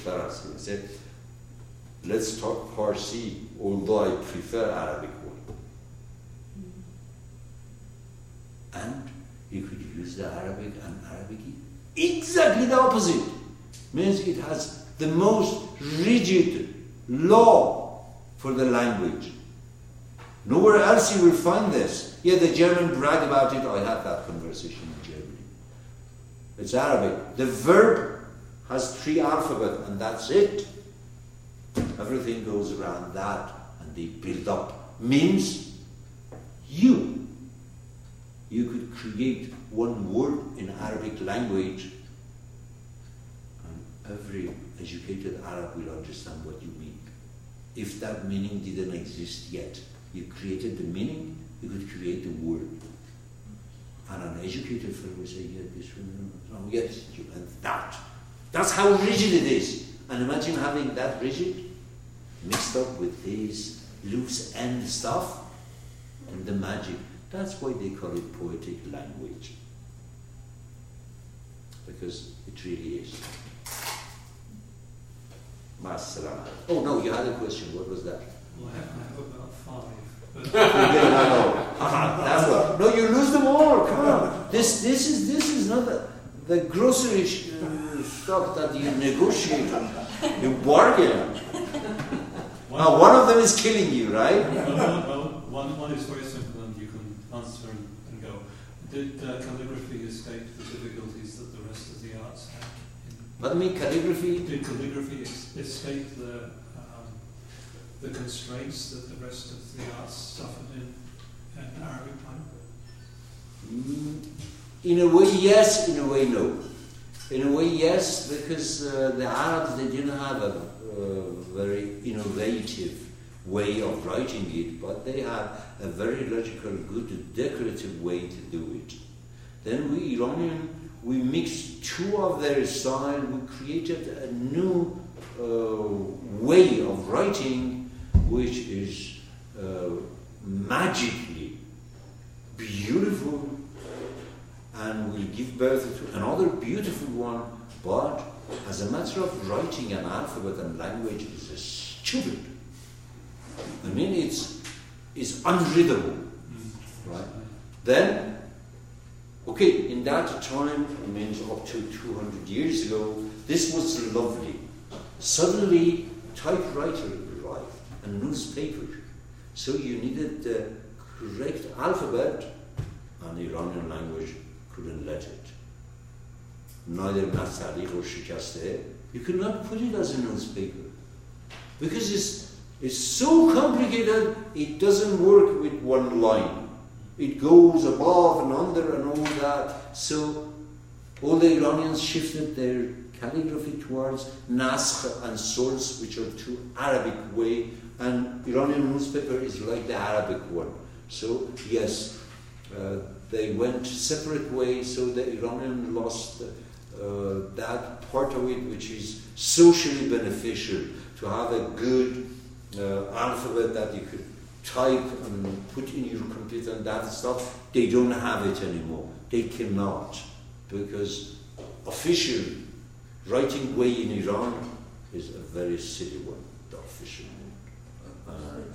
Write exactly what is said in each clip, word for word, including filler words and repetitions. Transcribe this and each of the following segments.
He said, let's talk Farsi, although I prefer Arabic one. And you could use the Arabic and Arabic exactly the opposite. Means it has the most rigid law for the language. Nowhere else you will find this. Yeah, the German brag about it. I had that conversation in Germany. It's Arabic. The verb has three alphabet and that's it. Everything goes around that and they build up. Means you. You could create one word in Arabic language and every educated Arab will understand what you mean. If that meaning didn't exist yet, you created the meaning, you could create the word. And an educated fellow will say, yeah, this one, no, yes, you and that. That's how rigid it is. And imagine having that rigid mixed up with this loose end stuff and the magic. That's why they call it poetic language. Because it really is. Masalam. Oh no, you had a question. What was that? Well, I have, I have about five. But Again, I know. That's what. No, you lose them all. Come on. This, this is this is not the, the grocery sh- uh, stock that you negotiate. You bargain. Now, one of them is killing you, right? Well, well, well one, one is very simple and you can answer and, and go. Did uh, calligraphy escape the difficulties that the rest of the arts had? What do you mean, calligraphy? Did calligraphy ex- escape the um, the constraints that the rest of the arts suffered in, in Arabic time? Mm, in a way, yes. In a way, no. In a way, yes, because uh, the Arabs, they didn't have a uh, very innovative way of writing it, but they had a very logical, good, decorative way to do it. Then we Iranian, we mixed two of their style, we created a new uh, way of writing, which is uh, magically beautiful, and will give birth to another beautiful one, but as a matter of writing an alphabet and language is a stupid. I mean, it's, it's unreadable, right? Then, okay, in that time, it means up to two hundred years ago, this was lovely. Suddenly, typewriter arrived and newspaper. So you needed the correct alphabet, and the Iranian language couldn't let it. Neither Nasari or Shikaste. You could not put it as a newspaper. Because it's, it's so complicated, it doesn't work with one line. It goes above and under and all that. So all the Iranians shifted their calligraphy towards Naskh and Source, which are two Arabic way, and Iranian newspaper is like the Arabic one. So yes, uh, they went separate ways, so the Iranian lost uh, that part of it which is socially beneficial, to have a good uh, alphabet that you could type and put in your computer and that stuff. They don't have it anymore. They cannot, because official writing way in Iran is a very silly one, the official one.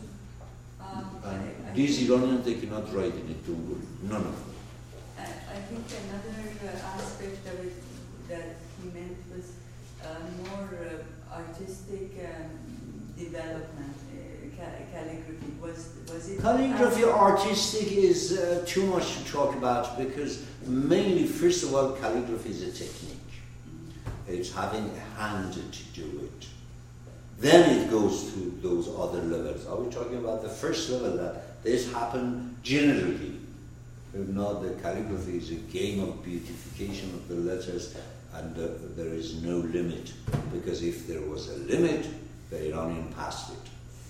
Uh, Um, and I- I these think- Iranians, they cannot write in it, don't worry. None of them. I I think another uh, aspect of it that he meant was uh, more uh, artistic um, development, uh, ca- calligraphy. Was was it? Calligraphy artistic is uh, too much to talk about, because mainly, first of all, calligraphy is a technique. It's having a hand to do it. Then it goes to those other levels. Are we talking about the first level, that this happened generally? If not, the calligraphy is a game of beautification of the letters, and uh, there is no limit. Because if there was a limit, the Iranian passed it.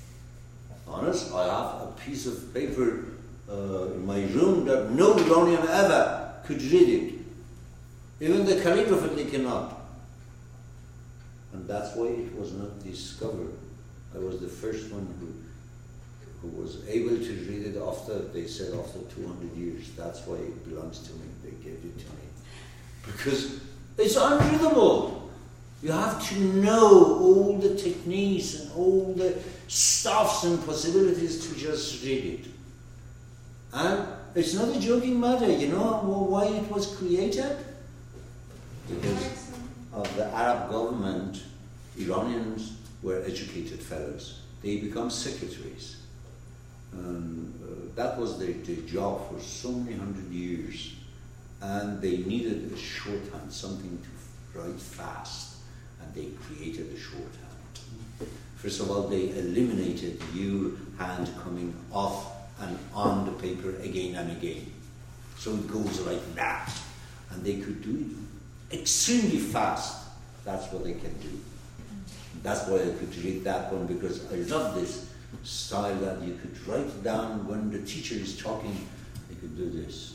Honest, I have a piece of paper uh, in my room that no Iranian ever could read it. Even the calligrapher, they cannot. And that's why it was not discovered. I was the first one who who was able to read it after, they said, after two hundred years. That's why it belongs to me. They gave it to me. Because it's unreadable. You have to know all the techniques and all the stuffs and possibilities to just read it. And it's not a joking matter, you know why it was created? Because of the Arab government, Iranians were educated fellows. They become secretaries. And uh, that was their, their job for so many hundred years. And they needed a shorthand, something to write fast. And they created a shorthand. First of all, they eliminated you hand coming off and on the paper again and again. So it goes like that. And they could do it extremely fast. That's what they can do. That's why I could read that one, because I love this style that you could write down when the teacher is talking. You could do this.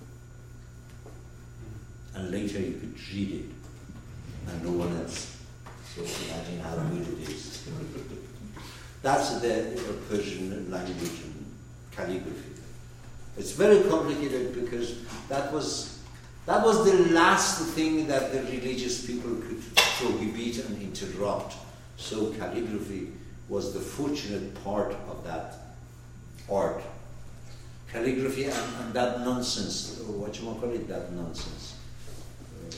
And later you could read it. And no one else. So imagine how good it is. That's the Persian language and calligraphy. It's very complicated because that was that was the last thing that the religious people could prohibit and interrupt. So calligraphy was the fortunate part of that art. Calligraphy and, and that nonsense, or what you might call it, that nonsense. Uh,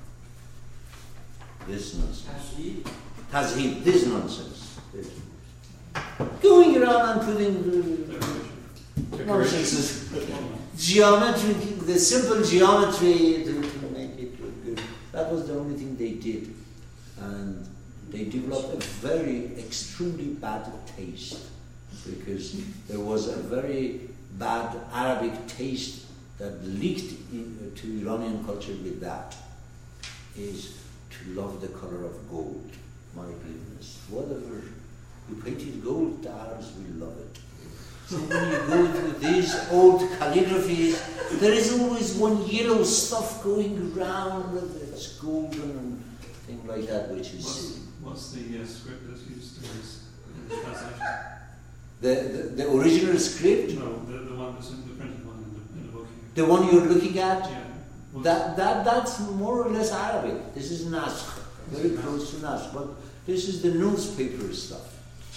this nonsense. Tazhib, this nonsense. This. Going around and putting uh, nonsense. Geometry, the simple geometry to, to make it look good. That was the only thing they did. And they developed a very extremely bad taste, because there was a very bad Arabic taste that leaked in, uh, to Iranian culture with that, is to love the color of gold. My goodness, whatever you painted gold, the Arabs will love it. So when you go to these old calligraphies, there is always one yellow stuff going around, it's golden and things like that, which is... What's, what's the uh, script that's used in this, in this translation? The, the, the original script? No, the, the one that's in the printed one in the, in the book here. The one you're looking at? Yeah. What's That, that, that's more or less Arabic. This is Naskh, very close to Naskh, but this is the newspaper stuff.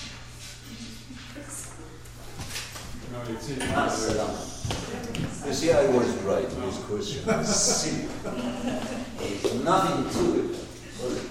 No, it's in As-salam. You see, I was right. This question is silly. There's nothing to it.